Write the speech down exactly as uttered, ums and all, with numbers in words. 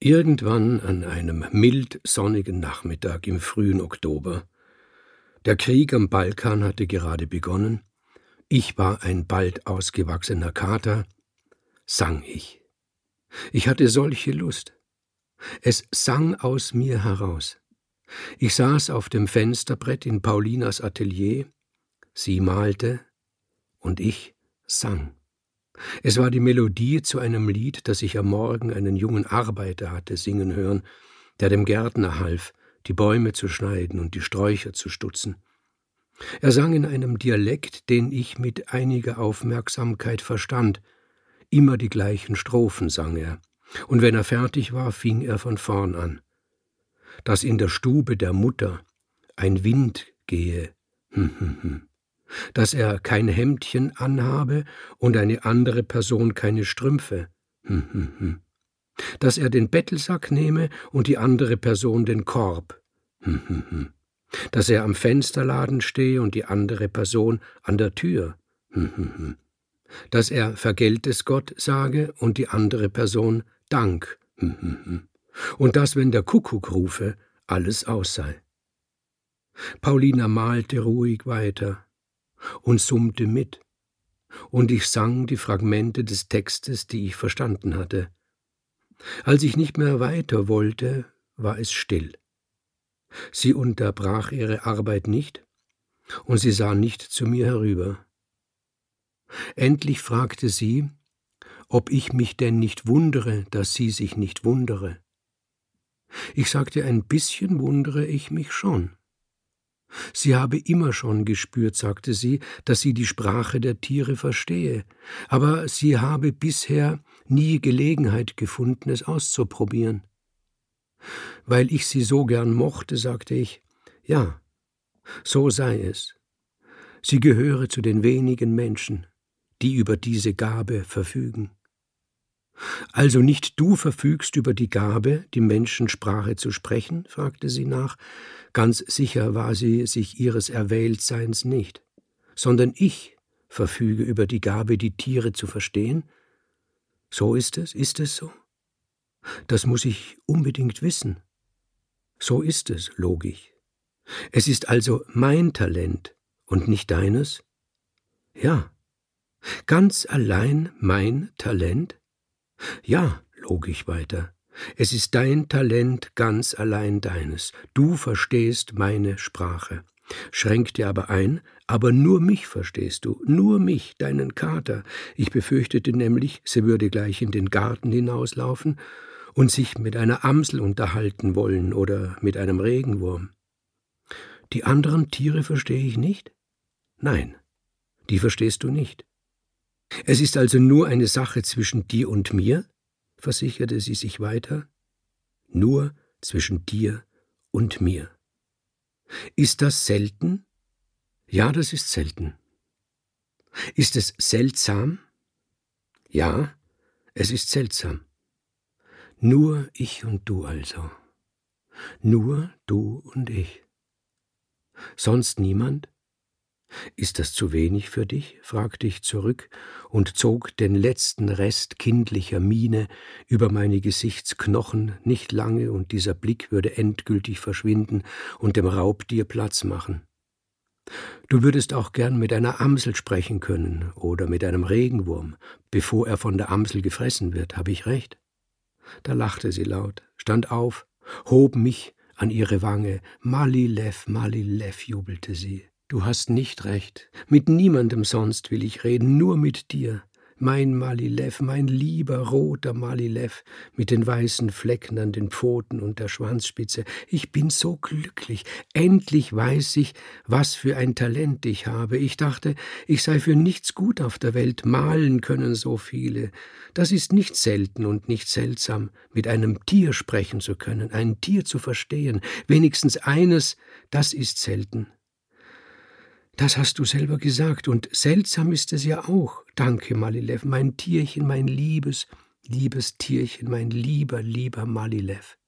Irgendwann an einem mild sonnigen Nachmittag im frühen Oktober. Der Krieg am Balkan hatte gerade begonnen. Ich war ein bald ausgewachsener Kater, sang ich. Ich hatte solche Lust. Es sang aus mir heraus. Ich saß auf dem Fensterbrett in Paulinas Atelier, sie malte und ich sang. Es war die Melodie zu einem Lied, das ich am Morgen einen jungen Arbeiter hatte singen hören, der dem Gärtner half, die Bäume zu schneiden und die Sträucher zu stutzen. Er sang in einem Dialekt, den ich mit einiger Aufmerksamkeit verstand. Immer die gleichen Strophen sang er, und wenn er fertig war, fing er von vorn an. Dass in der Stube der Mutter ein Wind gehe, hm, hm, hm. Dass er kein Hemdchen anhabe und eine andere Person keine Strümpfe, hm, hm, hm. Dass er den Bettelsack nehme und die andere Person den Korb, hm, hm, hm. Dass er am Fensterladen stehe und die andere Person an der Tür, hm, hm, hm. Dass er vergelt es Gott sage und die andere Person Dank, hm, hm, hm. Und dass, wenn der Kuckuck rufe, alles aus sei. Paulina malte ruhig weiter und summte mit, und ich sang die Fragmente des Textes, die ich verstanden hatte. Als ich nicht mehr weiter wollte, war es still. Sie unterbrach ihre Arbeit nicht, und sie sah nicht zu mir herüber. Endlich fragte sie, ob ich mich denn nicht wundere, dass sie sich nicht wundere. Ich sagte, ein bisschen wundere ich mich schon. Sie habe immer schon gespürt, sagte sie, dass sie die Sprache der Tiere verstehe, aber sie habe bisher nie Gelegenheit gefunden, es auszuprobieren. Weil ich sie so gern mochte, sagte ich, ja, so sei es. Sie gehöre zu den wenigen Menschen, die über diese Gabe verfügen. Also nicht du verfügst über die Gabe, die Menschensprache zu sprechen? Fragte sie nach. Ganz sicher war sie sich ihres Erwähltseins nicht, sondern ich verfüge über die Gabe, die Tiere zu verstehen. So ist es? Ist es so? Das muss ich unbedingt wissen. So ist es, log ich. Es ist also mein Talent und nicht deines? Ja. Ganz allein mein Talent? Ja, log ich weiter. Es ist dein Talent, ganz allein deines. Du verstehst meine Sprache. Schränkte aber ein, aber nur mich verstehst du, nur mich, deinen Kater. Ich befürchtete nämlich, sie würde gleich in den Garten hinauslaufen und sich mit einer Amsel unterhalten wollen oder mit einem Regenwurm. Die anderen Tiere verstehe ich nicht? Nein, die verstehst du nicht. Es ist also nur eine Sache zwischen dir und mir, versicherte sie sich weiter. Nur zwischen dir und mir. Ist das selten? Ja, das ist selten. Ist es seltsam? Ja, es ist seltsam. Nur ich und du also. Nur du und ich. Sonst niemand? Ist das zu wenig für dich? Fragte ich zurück und zog den letzten Rest kindlicher Miene über meine Gesichtsknochen. Nicht lange, und dieser Blick würde endgültig verschwinden und dem Raubtier Platz machen. Du würdest auch gern mit einer Amsel sprechen können oder mit einem Regenwurm, bevor er von der Amsel gefressen wird. Habe ich recht? Da lachte sie laut, stand auf, hob mich an ihre Wange. Malilev, Malilev, jubelte sie. Du hast nicht recht. Mit niemandem sonst will ich reden, nur mit dir. Mein Malilev, mein lieber roter Malilev, mit den weißen Flecken an den Pfoten und der Schwanzspitze. Ich bin so glücklich. Endlich weiß ich, was für ein Talent ich habe. Ich dachte, ich sei für nichts gut auf der Welt. Malen können so viele. Das ist nicht selten und nicht seltsam, mit einem Tier sprechen zu können, ein Tier zu verstehen. Wenigstens eines, das ist selten. Das hast du selber gesagt, und seltsam ist es ja auch. Danke, Malilev, mein Tierchen, mein liebes, liebes Tierchen, mein lieber, lieber Malilev.